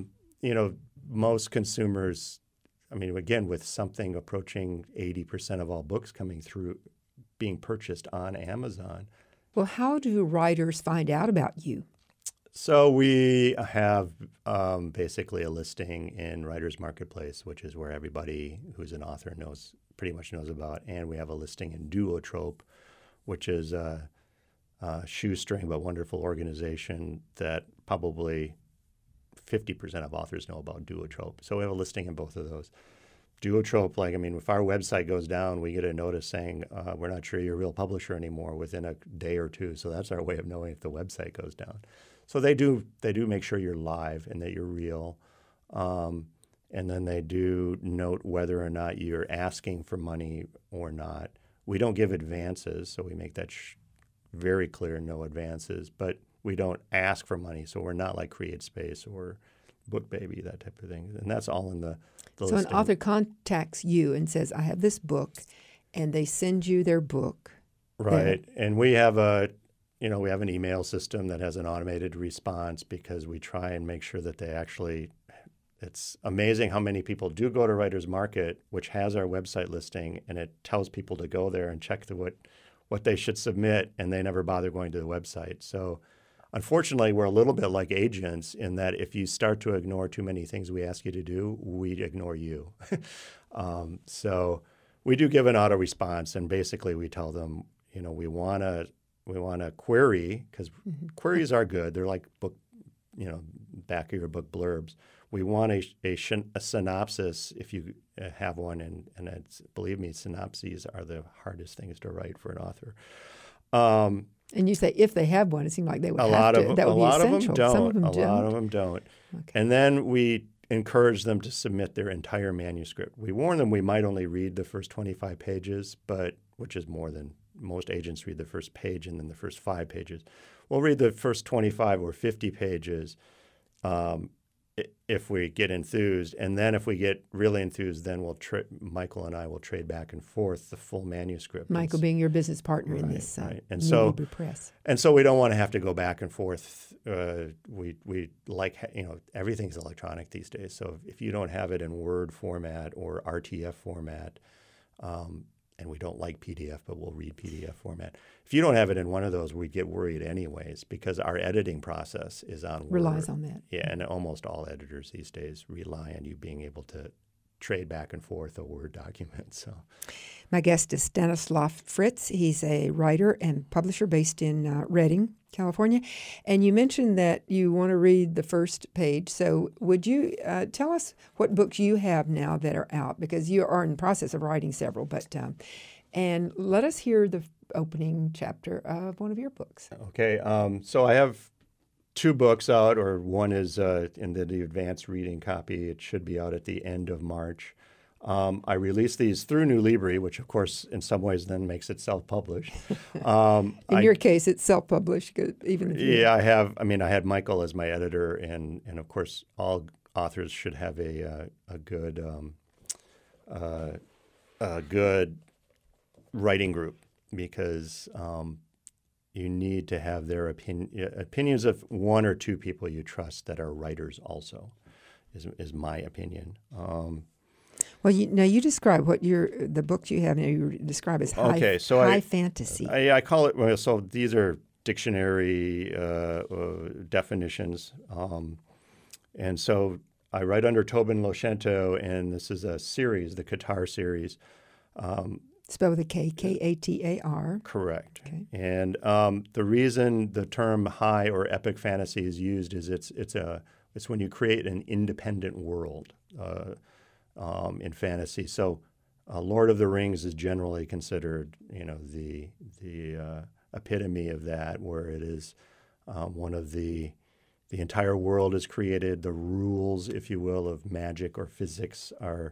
most consumers, again, with something approaching 80% of all books coming through being purchased on Amazon. Well, how do writers find out about you? So we have basically a listing in Writers Marketplace, which is where everybody who's an author pretty much knows about. And we have a listing in Duotrope, which is a shoestring but wonderful organization that probably 50% of authors know about Duotrope. So we have a listing in both of those. Duotrope, if our website goes down, we get a notice saying we're not sure you're a real publisher anymore within a day or two. So that's our way of knowing if the website goes down. So they do make sure you're live and that you're real. And then they do note whether or not you're asking for money or not. We don't give advances, so we make that very clear, no advances. But we don't ask for money, so we're not like CreateSpace or BookBaby, that type of thing. And that's all in the So listing. An author contacts you and says, I have this book, and they send you their book. Right. And we have an email system that has an automated response because we try and make sure that they actually, it's amazing how many people do go to Writers Market, which has our website listing, and it tells people to go there and check what they should submit, and they never bother going to the website. So unfortunately, we're a little bit like agents in that if you start to ignore too many things we ask you to do, we ignore you. So we do give an auto response, and basically we tell them, we want to query, because queries are good. They're like book, back of your book blurbs. We want a synopsis if you have one, and believe me, synopses are the hardest things to write for an author. And you say if they have one, it seems like they would have to. That would be essential. A lot of them don't. Some of them don't. A lot of them don't. Okay. And then we encourage them to submit their entire manuscript. We warn them we might only read the first 25 pages, which is more than most agents read the first page and then the first 5 pages. We'll read the first 25 or 50 pages if we get enthused. And then if we get really enthused, then Michael and I will trade back and forth the full manuscript. Michael being your business partner in this right. And press. And so we don't want to have to go back and forth. We like, everything's electronic these days. So if you don't have it in Word format or RTF format, and we don't like PDF, but we'll read PDF format. If you don't have it in one of those, we get worried anyways, because our editing process is on Word. Relies on that. Yeah, and almost all editors these days rely on you being able to trade back and forth a Word document. So, my guest is Stanislav Fritz. He's a writer and publisher based in Redding, California. And you mentioned that you want to read the first page. So would you tell us what books you have now that are out? Because you are in the process of writing several. And let us hear the opening chapter of one of your books. Okay. So I have 2 books out, or one is in the advanced reading copy. It should be out at the end of March. I released these through New Libri, which, of course, in some ways then makes it self-published. In your case, it's self-published, even if yeah, I have. I mean, I had Michael as my editor, and of course, all authors should have a good writing group, because you need to have their opinions of 1 or 2 people you trust that are writers also, is my opinion. Well, you describe what the books you have now. You describe as high fantasy. I call it. Well, so these are dictionary definitions, and so I write under Tobin Locento, and this is a series, the Qatar series. Spelled with a K, Katar. Correct. Okay. And the reason the term high or epic fantasy is used is it's when you create an independent world in fantasy. So, Lord of the Rings is generally considered, the epitome of that, where it is one of the entire world is created. The rules, if you will, of magic or physics are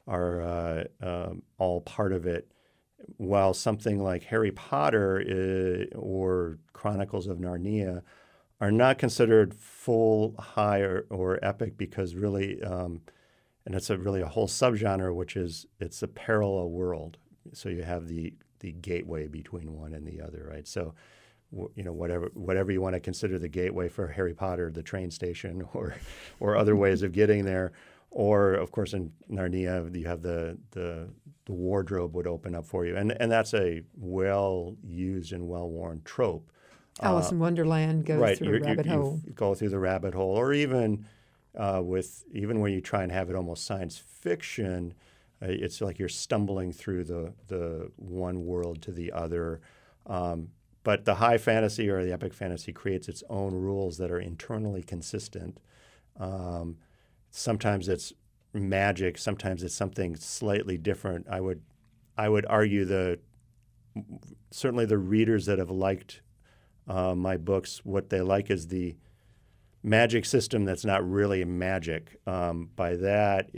all part of it. While something like Harry Potter or Chronicles of Narnia are not considered full, high, or epic, because really, and it's really a whole subgenre, which is it's a parallel world. So you have the gateway between one and the other, right? So, whatever you want to consider the gateway for Harry Potter, the train station, or other ways of getting there. Or, of course, in Narnia, you have the wardrobe would open up for you. And that's a well-used and well-worn trope. Alice in Wonderland goes through a rabbit hole. You go through the rabbit hole. Or even when you try and have it almost science fiction, it's like you're stumbling through the one world to the other. But the high fantasy or the epic fantasy creates its own rules that are internally consistent. Sometimes it's magic. Sometimes it's something slightly different. I would argue certainly the readers that have liked my books, what they like is the magic system that's not really magic. By that,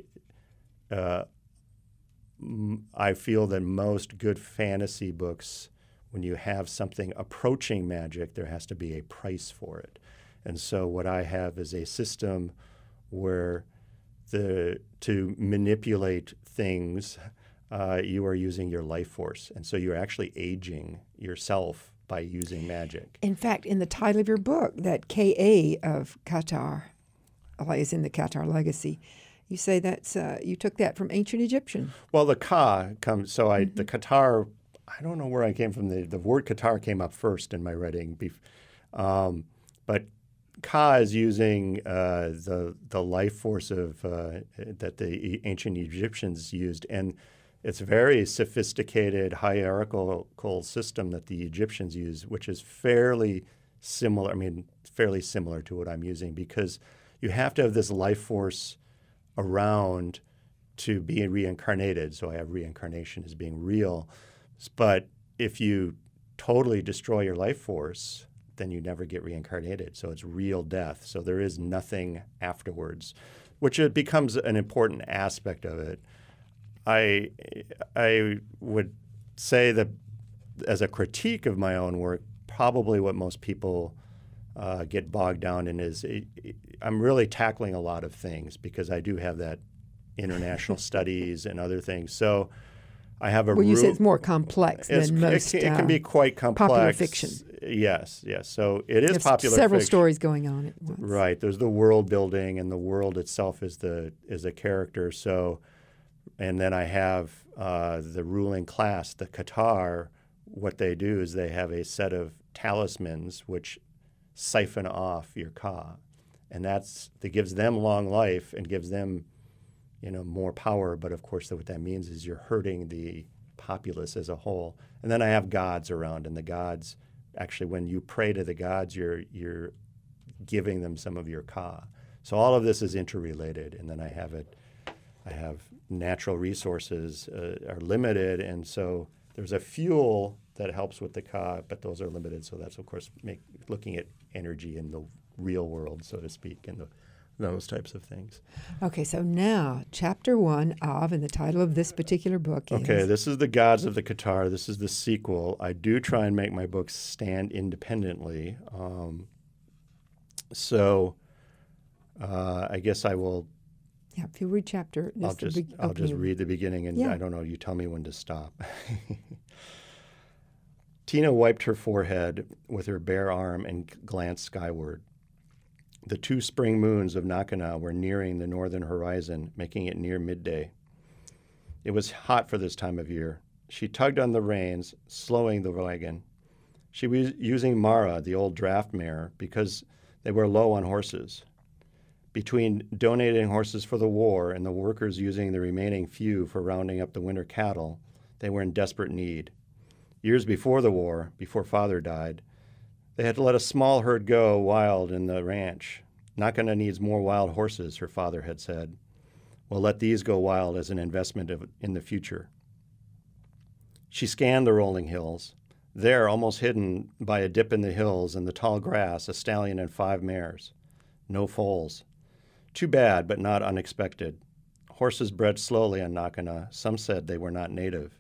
I feel that most good fantasy books, when you have something approaching magic, there has to be a price for it. And so what I have is a system where to manipulate things, you are using your life force. And so you're actually aging yourself by using magic. In fact, in the title of your book, that Ka of Qatar is in the Qatar legacy. You say that's you took that from ancient Egyptian. Well, the Ka comes, so the Qatar, I don't know where I came from. The word Qatar came up first in my writing. But Ka is using the life force of that the ancient Egyptians used, and it's a very sophisticated hierarchical system that the Egyptians use, which is fairly similar. I mean, fairly similar to what I'm using, because you have to have this life force around to be reincarnated. So I have reincarnation as being real, but if you totally destroy your life force, then you never get reincarnated. So it's real death. So there is nothing afterwards, which it becomes an important aspect of it. I would say that as a critique of my own work, probably what most people get bogged down in is I'm really tackling a lot of things, because I do have that international studies and other things. So I have a you say it's more complex than most. It can be quite complex. Popular fiction. Yes. So it is There's popular several fiction. stories going on at once. Right. There's the world building, and the world itself is a character. So And then I have the ruling class, the Qatar. What they do is they have a set of talismans which siphon off your ka, and that gives them long life and gives them, more power. But of course, what that means is you're hurting the populace as a whole. And then I have gods around, and the gods, actually, when you pray to the gods, you're giving them some of your ka. So all of this is interrelated. And then I have natural resources are limited, and so there's a fuel that helps with the ka, but those are limited. So that's, of course, looking at energy in the real world, so to speak, and those types of things. Okay, so now chapter 1 of, and the title of this particular book is? Okay, this is The Gods of the Qatar. This is the sequel. I do try and make my books stand independently. I guess I will. Yeah, if you read chapter. I'll just read the beginning, and I don't know, you tell me when to stop. Tina wiped her forehead with her bare arm and glanced skyward. The 2 spring moons of Nakana were nearing the northern horizon, making it near midday. It was hot for this time of year. She tugged on the reins, slowing the wagon. She was using Mara, the old draft mare, because they were low on horses. Between donating horses for the war and the workers using the remaining few for rounding up the winter cattle, they were in desperate need. Years before the war, before Father died, they had to let a small herd go wild in the ranch. Nakana needs more wild horses, her father had said. We'll let these go wild as an investment in the future. She scanned the rolling hills. There, almost hidden by a dip in the hills and the tall grass, a stallion and 5 mares. No foals. Too bad, but not unexpected. Horses bred slowly on Nakana. Some said they were not native.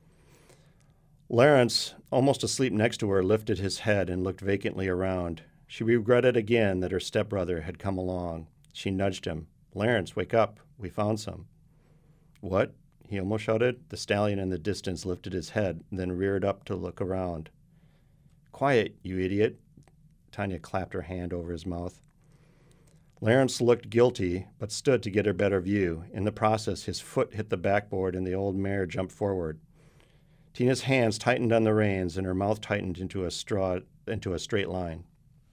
Lawrence, almost asleep next to her, lifted his head and looked vacantly around. She regretted again that her stepbrother had come along. She nudged him. "Lawrence, wake up. We found some." "What?" he almost shouted. The stallion in the distance lifted his head, then reared up to look around. "Quiet, you idiot." Tanya clapped her hand over his mouth. Lawrence looked guilty, but stood to get a better view. In the process, his foot hit the backboard and the old mare jumped forward. Tina's hands tightened on the reins and her mouth tightened into a straight line.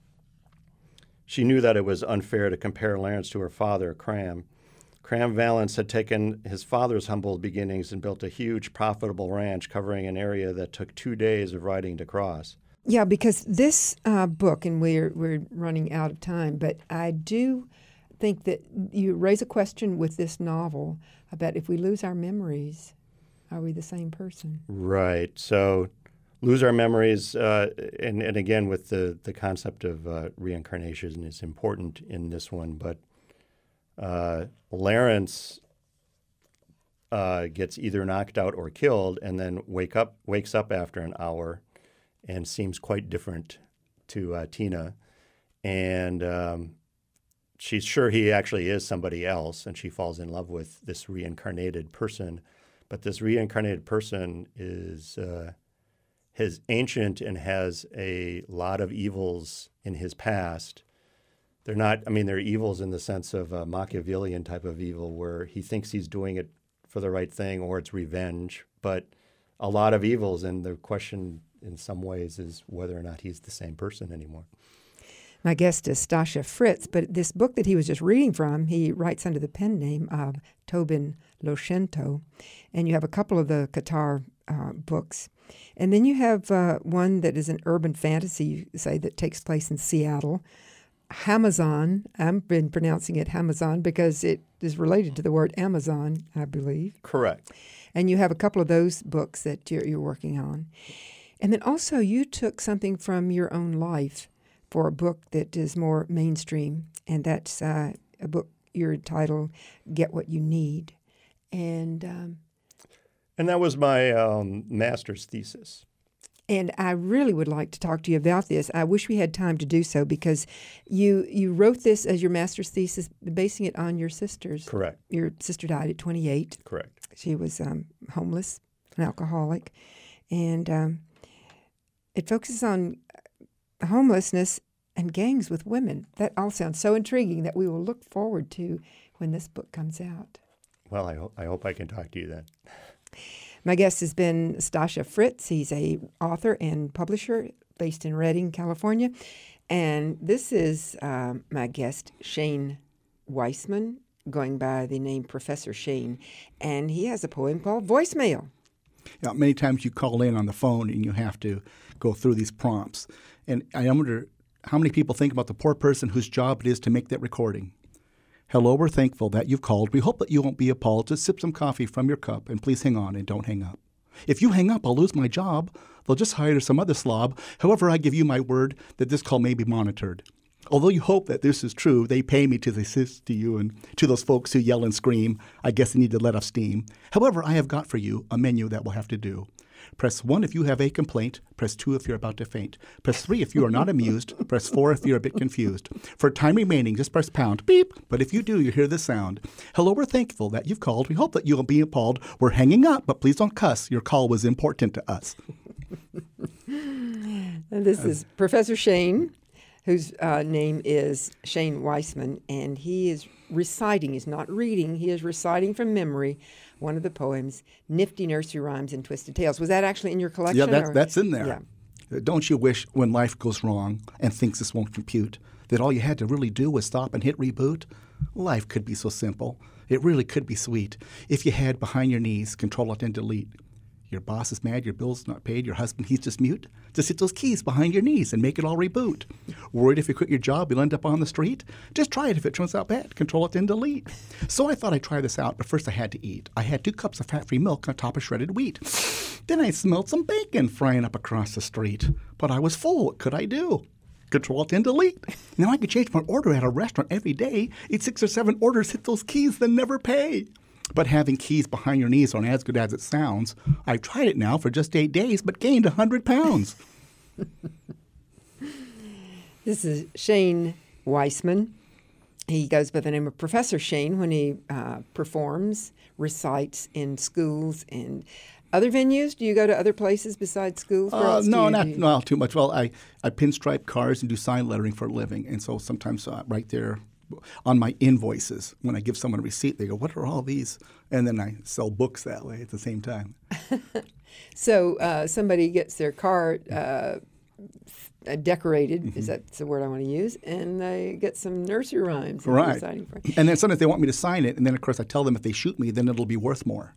She knew that it was unfair to compare Lawrence to her father, Cram. Cram Valance had taken his father's humble beginnings and built a huge, profitable ranch covering an area that took 2 days of riding to cross. Yeah, because this book, and we're running out of time, but I do think that you raise a question with this novel about if we lose our memories, are we the same person? Right. So lose our memories, and again, with the concept of reincarnation is important in this one, but Lawrence gets either knocked out or killed and then wakes up after an hour and seems quite different to Tina. And she's sure he actually is somebody else, and she falls in love with this reincarnated person. But this reincarnated person is ancient and has a lot of evils in his past. They're evils in the sense of a Machiavellian type of evil where he thinks he's doing it for the right thing or it's revenge, but a lot of evils. And the question in some ways is whether or not he's the same person anymore. My guest is Stasha Fritz, but this book that he was just reading from, he writes under the pen name of Tobin Loshento, and you have a couple of the Qatar books. And then you have one that is an urban fantasy, you say, that takes place in Seattle. Hamazon, I've been pronouncing it Hamazon because it is related to the word Amazon, I believe. Correct. And you have a couple of those books that you're working on. And then also you took something from your own life for a book that is more mainstream, and that's a book you're entitled Get What You Need. And that was my master's thesis. And I really would like to talk to you about this. I wish we had time to do so because you wrote this as your master's thesis, basing it on your sister's. Correct. Your sister died at 28. Correct. She was homeless, an alcoholic, and it focuses on homelessness and gangs with women. That all sounds so intriguing that we will look forward to when this book comes out. Well, I hope I can talk to you then. My guest has been Stasha Fritz. He's a author and publisher based in Redding, California. And this is my guest, Shane Weissman, going by the name Professor Shane. And he has a poem called Voicemail. Yeah, many times you call in on the phone and you have to go through these prompts. And I wonder how many people think about the poor person whose job it is to make that recording. Hello, we're thankful that you've called. We hope that you won't be appalled. Just sip some coffee from your cup and please hang on and don't hang up. If you hang up, I'll lose my job. They'll just hire some other slob. However, I give you my word that this call may be monitored. Although you hope that this is true, they pay me to assist to you and to those folks who yell and scream. I guess they need to let off steam. However, I have got for you a menu that will have to do. Press 1 if you have a complaint. Press 2 if you're about to faint. Press 3 if you are not amused. Press 4 if you're a bit confused. For time remaining, just press pound. Beep. But if you do, you hear this sound. Hello, we're thankful that you've called. We hope that you'll be appalled. We're hanging up, but please don't cuss. Your call was important to us. And this is Professor Shane, whose name is Shane Weissman, and he is reciting. He's not reading. He is reciting from memory one of the poems, Nifty Nursery Rhymes and Twisted Tales. Was that actually in your collection? Yeah, that's in there. Yeah. Don't you wish when life goes wrong and thinks this won't compute that all you had to really do was stop and hit reboot? Life could be so simple. It really could be sweet if you had behind your knees Control-Alt and Delete. Your boss is mad, your bill's not paid, your husband, he's just mute. Just hit those keys behind your knees and make it all reboot. Worried if you quit your job, you'll end up on the street? Just try it if it turns out bad. Control-Alt and Delete. So I thought I'd try this out, but first I had to eat. I had 2 cups of fat-free milk on top of shredded wheat. Then I smelled some bacon frying up across the street. But I was full. What could I do? Control-Alt and Delete. Now I could change my order at a restaurant every day. Eat 6 or 7 orders, hit those keys, then never pay. But having keys behind your knees aren't as good as it sounds. I've tried it now for just 8 days, but gained 100 pounds. This is Shane Weissman. He goes by the name of Professor Shane when he performs, recites in schools and other venues. Do you go to other places besides schools? No, not too much. Well, I pinstripe cars and do sign lettering for a living, and so sometimes right there on my invoices, when I give someone a receipt, they go, "What are all these?" And then I sell books that way at the same time. So somebody gets their car decorated, mm-hmm. That's the word I want to use, and they get some nursery rhymes. Right. And then sometimes they want me to sign it, and then, of course, I tell them if they shoot me, then it'll be worth more.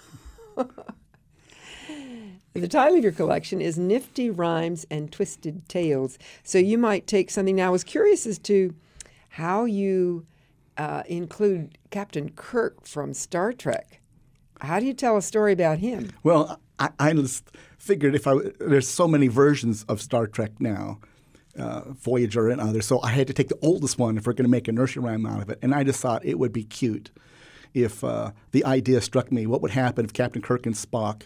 The title of your collection is Nifty Rhymes and Twisted Tales. So you might take something. Now, I was curious as to how you include Captain Kirk from Star Trek. How do you tell a story about him? Well, I just figured there's so many versions of Star Trek now, Voyager and others, so I had to take the oldest one if we're going to make a nursery rhyme out of it. And I just thought it would be cute if the idea struck me, what would happen if Captain Kirk and Spock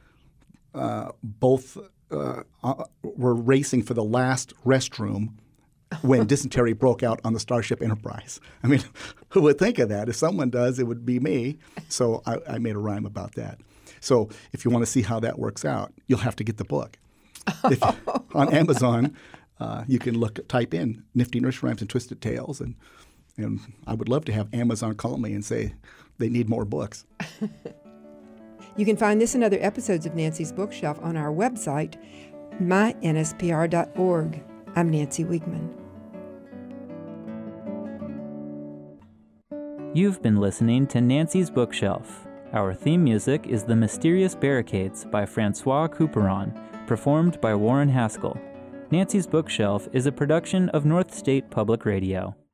both were racing for the last restroom when dysentery broke out on the Starship Enterprise. I mean, who would think of that? If someone does, it would be me. So I made a rhyme about that. So if you want to see how that works out, you'll have to get the book. On Amazon, you can type in Nifty Nursery Rhymes and Twisted Tales, and I would love to have Amazon call me and say they need more books. You can find this and other episodes of Nancy's Bookshelf on our website, mynspr.org. I'm Nancy Wiegman. You've been listening to Nancy's Bookshelf. Our theme music is The Mysterious Barricades by Francois Couperin, performed by Warren Haskell. Nancy's Bookshelf is a production of North State Public Radio.